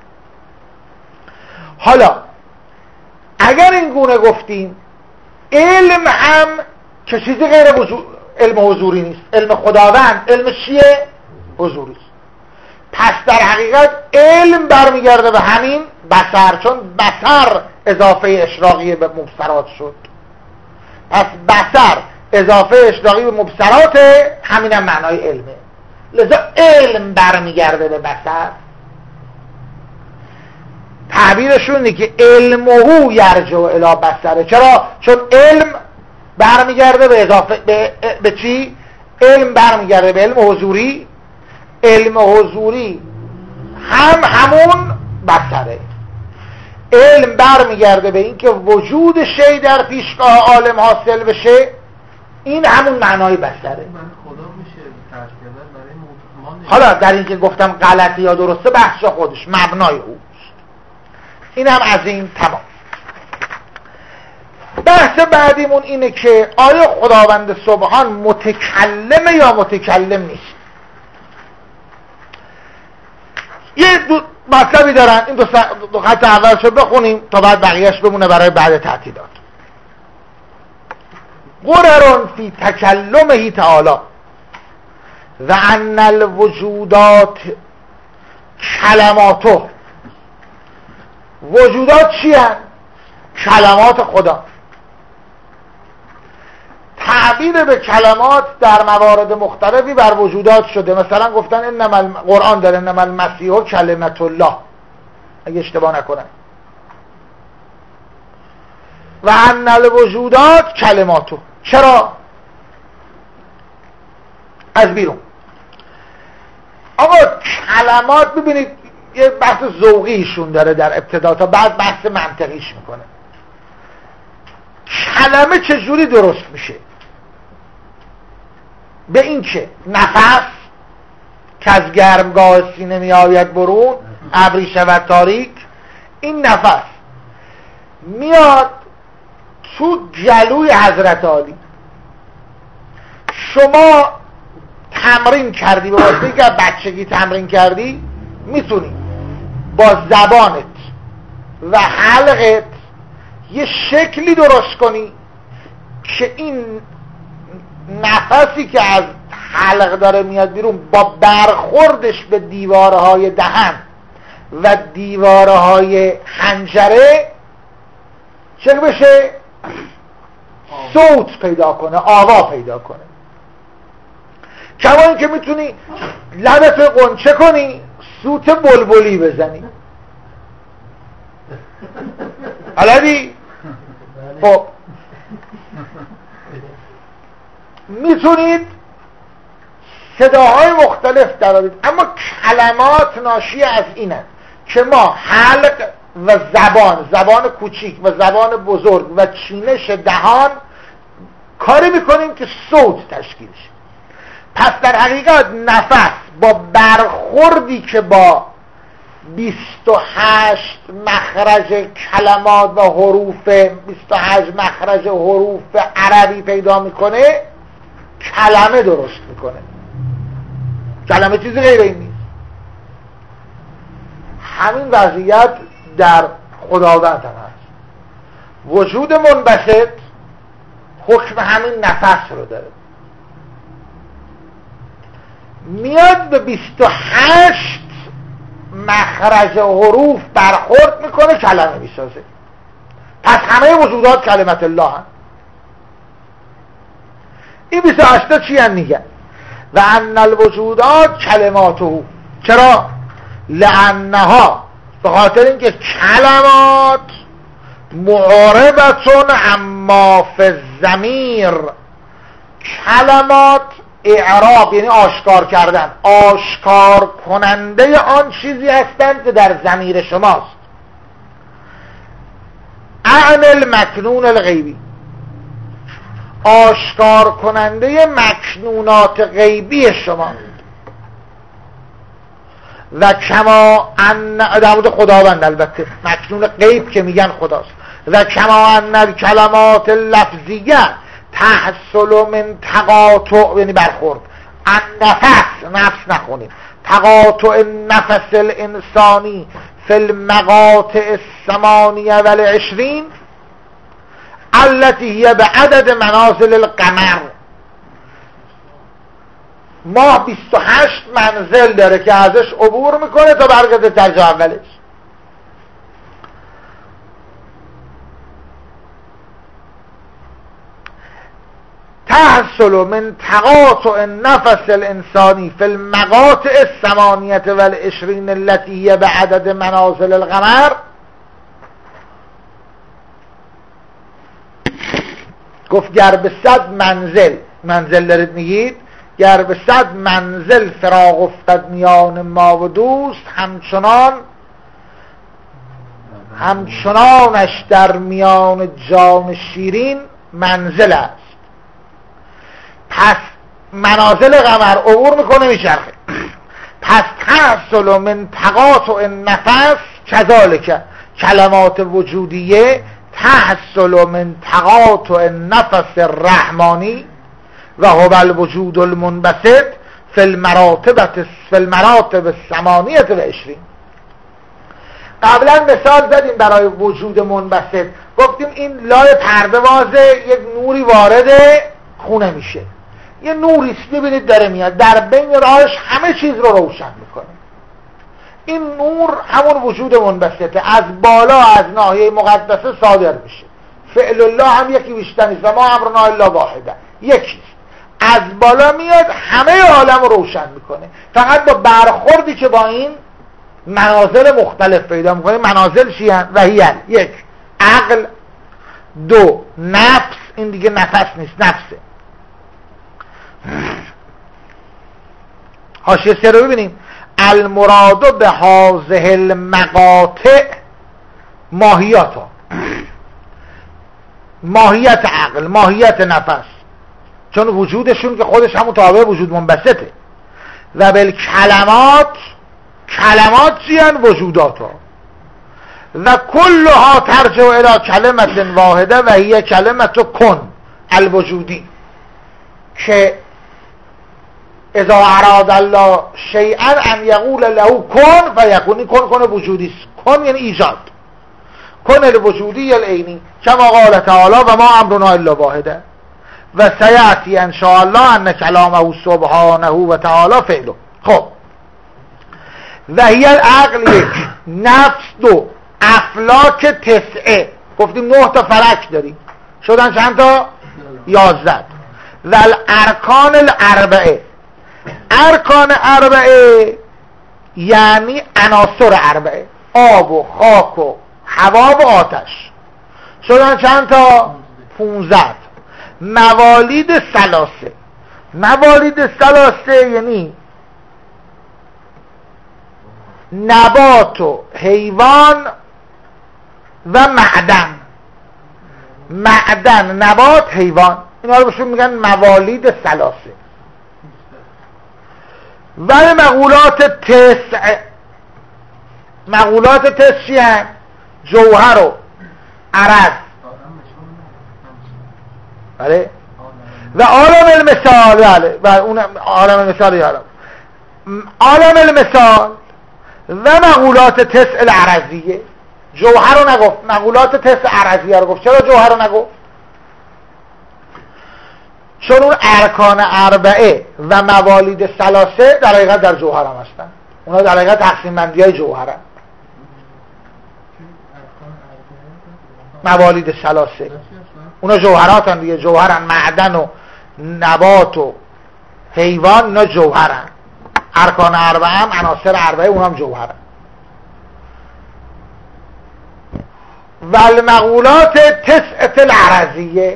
حالا اگر این گونه گفتیم علم هم که چیزی غیر وجود، علم حضوری نیست، علم خداوند علم چیه؟ حضوری است. پس در حقیقت علم برمیگرده به همین بصر، چون بصر اضافه اشراقی به مبصرات شد، پس بصر اضافه اشراقی به مبصرات، همین هم معنای علمه، لذا علم برمیگرده به بصر. تعبیرشون اینه که علمهو یرجع الی بصره. چرا؟ چون علم برمیگرده به اضافه به, به چی؟ علم برمیگرده به علم حضوری، علم حضوری هم همون بصره. علم برمیگرده به این که وجود شی در پیشگاه عالم حاصل بشه، این همون معنای بصره. حالا در این که گفتم غلطی یا درسته بحث خودش، مبنای اوست. این هم از این تمام. بحث بعدیمون اینه که آیا خداوند سبحان متکلمه یا متکلم نیست؟ یه دو مطلبی دارن، این دو, دو خط اولشو بخونیم تا بعد بقیهش بمونه برای بعد تعطیلات. قررون فی تکلمه تعالی و ان الوجودات کلماته. وجودات چی هست؟ کلمات خدا. تعبیر به کلمات در موارد مختلفی بر وجودات شده. مثلا گفتن انما الم... قرآن در انما المسیح کلمت الله، اگه اشتباه نکنم، و ان الوجودات کلماتو. چرا؟ از بیرون. آقا کلمات ببینید یه بحث ذوقیشون داره در ابتدا تا بعد بحث منطقیش میکنه. کلمه چجوری درست میشه؟ به این که نفس که از گرمگاه سینه می آید برون، ابری شود تاریک، این نفس میاد تو جلوی حضرت عالی. شما تمرین کردی، به واسطه که بچگی تمرین کردی، میتونی با زبانت و حلقت یه شکلی درست کنی که این نفسی که از حلق داره میاد بیرون با برخوردش به دیوارهای دهن و دیوارهای حنجره چه بشه؟ صوت پیدا کنه، آوا پیدا کنه. کما این که میتونی لبت قنچه کنی، صوت بلبلی بزنی. علوی خب میتونید صداهای مختلف درارید، اما کلمات ناشی از اینه که ما حلق و زبان، زبان کوچیک و زبان بزرگ و چینش دهان کاری میکنیم که صوت تشکیل شه. پس در حقیقت نفس با برخوردی که با بیست و هشت مخرج کلمات و حروف بیست و هشت مخرج حروف عربی پیدا میکنه کلمه درست میکنه. کلمه چیزی غیر این نیست. همین وضعیت در خداوند هم هست. وجود منبسط حکم همین نفس رو داره. میاد به بیست و هشت مخرج حروف برخورد میکنه کلمه میسازه. پس همه وجودات کلمت الله هم. این بیست و هشت تا چی هم میگن؟ و ان الوجودات کلماته. چرا؟ لانها، به خاطر اینکه کلمات معاربتون اما فی الضمیر، کلمات اعراب یعنی آشکار کردن، آشکار کننده آن چیزی هستند که در ضمیر شماست. عن المکنون الغیبی، آشکار کننده مکنونات غیبی شما. و کما ان، در مورد خداوند البته، مکنون غیب که میگن خداست. و کما ان الکلمات اللفظیه تحصل من تقاطع، یعنی برخورد، ان نفس، نفس نخونیم، تقاطع نفس الانسانی فی المقاطع الثمانیه و العشرین التي هي بعدد منازل القمر. ماه بیست و هشت منزل داره که ازش عبور میکنه تا برگرده درجه اولش. تحصل من تقاطع نفس الانسانی فی المقاطع الثمانیه و العشرین التي هي بعدد منازل القمر. گفت گر به صد منزل، منزل دارید میگید، گر به صد منزل فراق افتد میان ما و دوست، همچنان همچنانش در میان جان شیرین منزل است. پس منازل قمر عبور میکنه میچرخه. پس تحصل من تقاطع نفس کذالک کلمات وجودیه تحصل من تقاطع نفس الرحمانی و هو الوجود المنبسط فی المراتب فی المراتب الثمانیه و عشرین. قبلا مثال زدیم برای وجود منبسط، گفتیم این لای پرده وازه، یک نوری وارد خونه میشه، یه نوریست ببینید داره میاد، در بین راهش همه چیز رو روشن میکنه. این نور همون وجود منبسطه، از بالا از ناحیه مقدسه صادر میشه. فعل الله هم یکی بیشتر نیست و ما امرنا الا واحده، یکیست. از بالا میاد همه عالم رو روشن میکنه، فقط با برخوردی که با این منازل مختلف پیدا میکنه. منازل چی هست؟ وحیل، یک عقل، دو نفس، این دیگه نفس نیست نفسه. حاشیه سه رو ببینیم. المراد به هذه المقاطع ماهیاتا، ماهیت عقل، ماهیت نفس، چون وجودشون که خودش همون تابع وجود منبسطه. و بالکلمات، کلمات چیان؟ وجوداتا. و کلها ترجع الی کلمت واحده و هی کلمت کن الوجودی، که اذا اراد الله شیئا ان یقول له کن فیکون. کن کن وجودی است، کن یعنی ایجاد، کن الوجودی العینی کما قال تعالی و ما امرنا الا واحده. و سیأتی ان شاء الله ان کلامه سبحانه و تعالی فعله. خب و هی العقل یک، نفس دو، افلاک تسعه، گفتیم نه تا فلک داریم، شدن چند تا؟ یازده. و الارکان الاربعه، ارکان اربعه یعنی عناصر اربعه، آب و خاک و هوا و آتش، شدن چند تا؟ پونزده. موالید ثلاثه، موالید ثلاثه یعنی نبات و حیوان و معدن. معدن، نبات، حیوان، اینا رو بهشون میگن موالید ثلاثه. ولی مقولات تسع، مقولات تسع چی هست؟ جوهر و عرض، بله، و عالم المثال، بله و اون عالم المثال یادم، عالم المثال و مقولات تسع العرضیه. جوهر رو نگفت، مقولات تسع عرضیه رو گفت. چرا جوهر رو نگفت؟ چون اون ارکان اربعه و موالید ثلاثه در حقیقت در جوهر هم هستن. اونا در حقیقت تقسیم بندی های جوهر هم. موالید ثلاثه اونا جوهرات هم دیگه، جوهرن، معدن و نبات و حیوان، اینا جوهرن. ارکان اربعه هم، عناصر اربعه، اونا هم جوهرن. و المقولات تسعة العرضیه.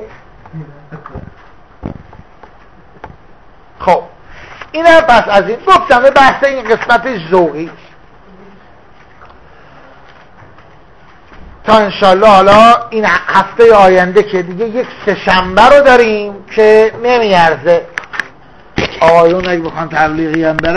خب این هم پس از این گفتم بحث این قسمتش ذوقی تا انشالله حالا این هفته آینده که دیگه یک سه شنبه رو داریم که نمیارزه آقایون اگه بخوان تبلیغی هم برن